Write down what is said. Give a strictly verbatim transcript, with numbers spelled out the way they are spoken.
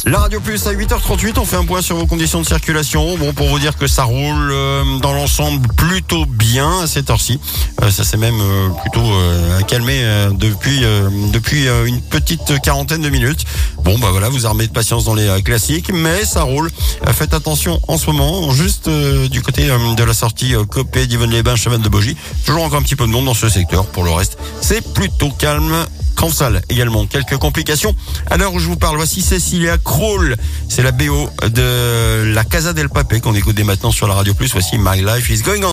La Radio Plus à huit heures trente-huit, on fait un point sur vos conditions de circulation. Bon, pour vous dire que ça roule euh, dans l'ensemble plutôt bien à cette heure-ci. Euh, ça s'est même euh, plutôt euh, calmé euh, depuis euh, depuis euh, une petite quarantaine de minutes. Bon, bah voilà, vous armez de patience dans les euh, classiques, mais ça roule. Euh, faites attention en ce moment, juste euh, du côté euh, de la sortie euh, Copé, Divonne-les-Bains, Chemin de Bogie. Toujours encore un petit peu de monde dans ce secteur. Pour le reste, c'est plutôt calme. Cransal également, quelques complications. À l'heure où je vous parle, voici Cecilia Kroll. C'est la B O de la Casa del Papel qu'on écoute dès maintenant sur la Radio Plus. Voici My Life is Going On.